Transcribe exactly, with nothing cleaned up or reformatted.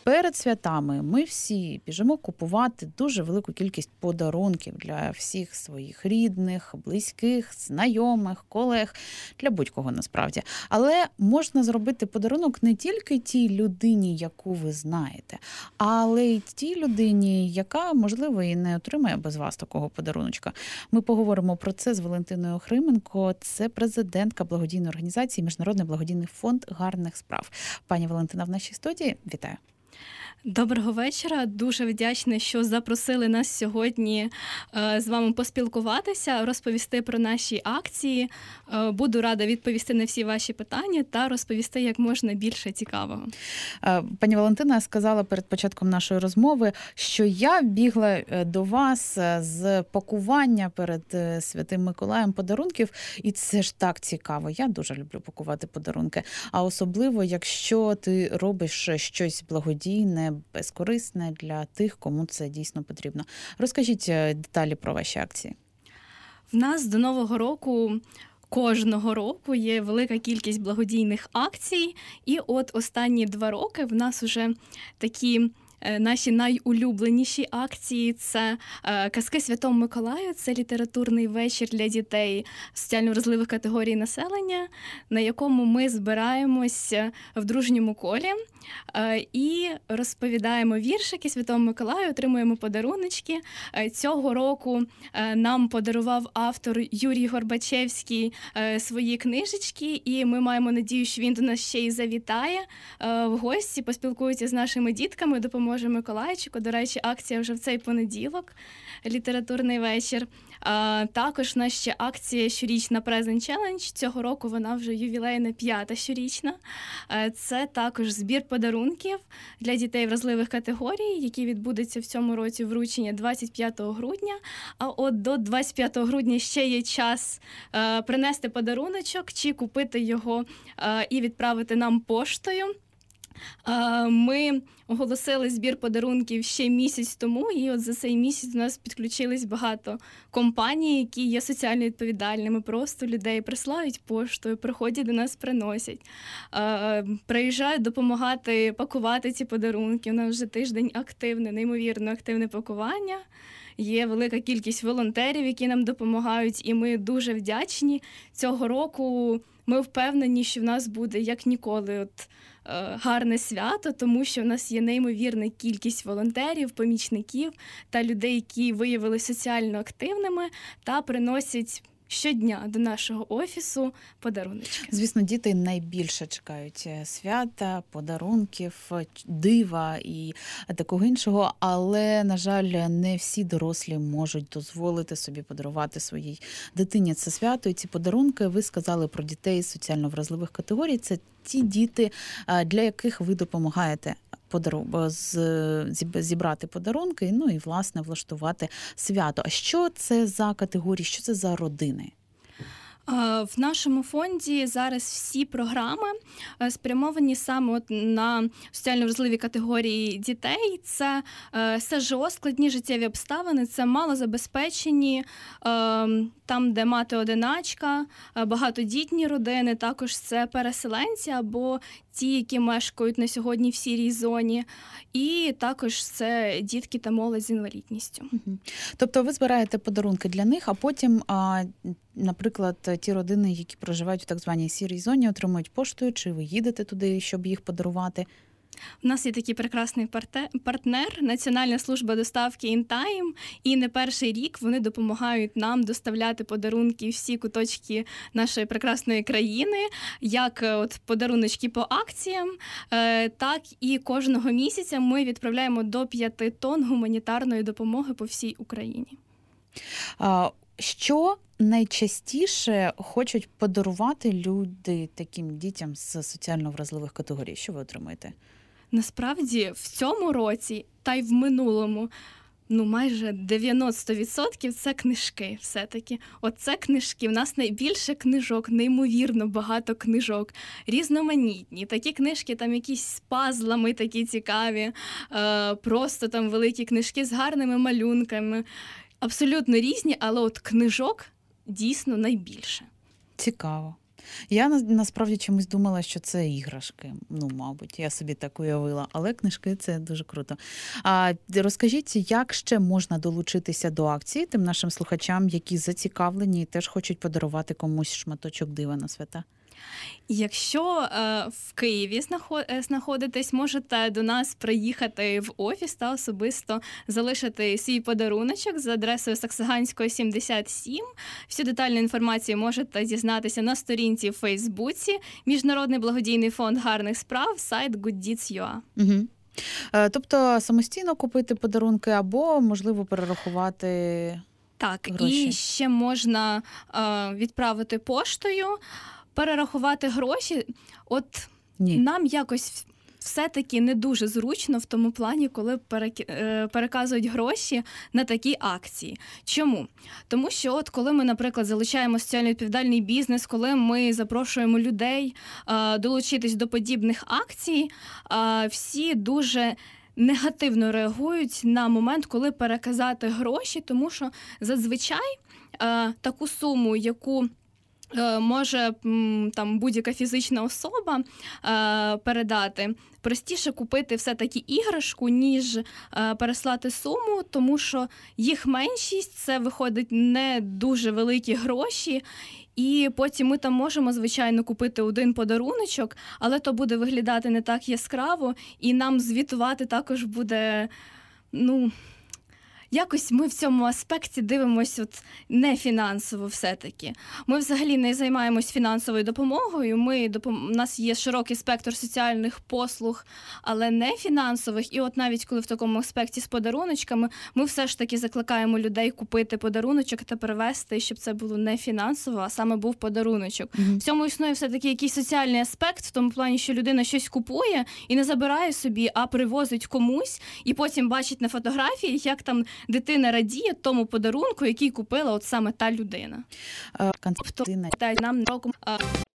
Перед святами ми всі біжимо купувати дуже велику кількість подарунків для всіх своїх рідних, близьких, знайомих, колег, для будь-кого насправді. Але можна зробити подарунок не тільки тій людині, яку ви знаєте, але й тій людині, яка, можливо, і не отримає без вас такого подаруночка. Ми поговоримо про це з Валентиною Охрименко. Це президентка благодійної організації Міжнародний благодійний фонд гарних справ. Пані Валентина в нашій студії. Вітаю. Доброго вечора. Дуже вдячна, що запросили нас сьогодні з вами поспілкуватися, розповісти про наші акції. Буду рада відповісти на всі ваші питання та розповісти як можна більше цікавого. Пані Валентина сказала перед початком нашої розмови, що я бігла до вас з пакування перед Святим Миколаєм подарунків, і це ж так цікаво. Я дуже люблю пакувати подарунки, а особливо, якщо ти робиш щось благодійне, безкорисне для тих, кому це дійсно потрібно. Розкажіть деталі про ваші акції. В нас до Нового року кожного року є велика кількість благодійних акцій, і от останні два роки в нас уже такі наші найулюбленіші акції – це «Казки Святому Миколаю», це літературний вечір для дітей соціально вразливих категорій населення, на якому ми збираємось в дружньому колі і розповідаємо віршики Святому Миколаю, отримуємо подаруночки. Цього року нам подарував автор Юрій Горбачевський свої книжечки, і ми маємо надію, що він до нас ще й завітає в гості, поспілкується з нашими дітками, допоможе Миколайчику. До речі, акція вже в цей понеділок, літературний вечір. А, також в нас ще акція щорічна Present Challenge. Цього року вона вже ювілейна, п'ята щорічна. А, це також збір подарунків для дітей вразливих категорій, який відбудеться в цьому році вручення двадцять п'ятого грудня. А от до двадцять п'ятого грудня ще є час а, принести подаруночок чи купити його а, і відправити нам поштою. Ми оголосили збір подарунків ще місяць тому, і от за цей місяць у нас підключились багато компаній, які є соціально відповідальними. Просто людей присилають поштою, приходять до нас, приносять. Приїжджають допомагати пакувати ці подарунки. У нас вже тиждень активне, неймовірно активне пакування. Є велика кількість волонтерів, які нам допомагають, і ми дуже вдячні. Цього року ми впевнені, що в нас буде як ніколи от, е, гарне свято, тому що в нас є неймовірна кількість волонтерів, помічників та людей, які виявилися соціально активними та приносять щодня до нашого офісу подаруночки. Звісно, діти найбільше чекають свята, подарунків, дива і такого іншого, але, на жаль, не всі дорослі можуть дозволити собі подарувати своїй дитині це свято. І ці подарунки, ви сказали про дітей з соціально вразливих категорій, це ті діти, для яких ви допомагаєте зібрати подарунки, ну і, власне, влаштувати свято. А що це за категорії, що це за родини? В нашому фонді зараз всі програми спрямовані саме от на соціально вразливі категорії дітей. Це СЖО, складні життєві обставини, це малозабезпечені, там, де мати-одиначка, багатодітні родини, також це переселенці або ті, які мешкають на сьогодні в сірій зоні, і також це дітки та молодь з інвалідністю. Тобто ви збираєте подарунки для них, а потім, наприклад, ті родини, які проживають в так званій сірій зоні, отримують поштою, чи ви їдете туди, щоб їх подарувати? У нас є такий прекрасний партнер, Національна служба доставки InTime, і не перший рік вони допомагають нам доставляти подарунки в всі куточки нашої прекрасної країни, як от подаруночки по акціям, так і кожного місяця ми відправляємо до п'яти тонн гуманітарної допомоги по всій Україні. А що найчастіше хочуть подарувати люди таким дітям з соціально вразливих категорій? Що ви отримуєте? Насправді, в цьому році, та й в минулому, ну майже дев'яносто відсотків це книжки все-таки. Оце книжки. У нас найбільше книжок, неймовірно багато книжок, різноманітні. Такі книжки, там якісь з пазлами такі цікаві, е, просто там великі книжки з гарними малюнками. Абсолютно різні, але от книжок дійсно найбільше. Цікаво. Я на- насправді чомусь думала, що це іграшки. Ну, мабуть, я собі так уявила. Але книжки це дуже круто. А розкажіть, як ще можна долучитися до акції тим нашим слухачам, які зацікавлені і теж хочуть подарувати комусь шматочок дива на свята? Якщо е, в Києві знахо- е, знаходитесь, можете до нас приїхати в офіс та особисто залишити свій подаруночок за адресою Саксаганського, сімдесят сім. Всю детальну інформацію можете дізнатися на сторінці в Фейсбуці Міжнародний благодійний фонд гарних справ, сайт good deeds dot u a. Угу. Тобто самостійно купити подарунки або, можливо, перерахувати Так, гроші. і ще можна е, відправити поштою, перерахувати гроші. От Ні. нам якось все-таки не дуже зручно в тому плані, коли переки- е, переказують гроші на такі акції. Чому? Тому що от коли ми, наприклад, залучаємо соціально відповідальний бізнес, коли ми запрошуємо людей е, долучитись до подібних акцій, е, всі дуже негативно реагують на момент, коли переказати гроші, тому що зазвичай е, таку суму, яку е, може м, там будь-яка фізична особа е, передати, простіше купити все-таки іграшку, ніж е, переслати суму, тому що їх меншість, це виходить не дуже великі гроші, і потім ми там можемо, звичайно, купити один подаруночок, але то буде виглядати не так яскраво, і нам звітувати також буде, ну, якось ми в цьому аспекті дивимося от не фінансово все-таки. Ми взагалі не займаємось фінансовою допомогою, ми, допом... у нас є широкий спектр соціальних послуг, але не фінансових. І от навіть коли в такому аспекті з подаруночками, ми все ж таки закликаємо людей купити подаруночок та перевести, щоб це було не фінансово, а саме був подаруночок. Мгм. В цьому існує все-таки якийсь соціальний аспект, в тому плані, що людина щось купує і не забирає собі, а привозить комусь, і потім бачить на фотографії, як там дитина радіє тому подарунку, який купила от саме та людина. Е, Константина, Та нам року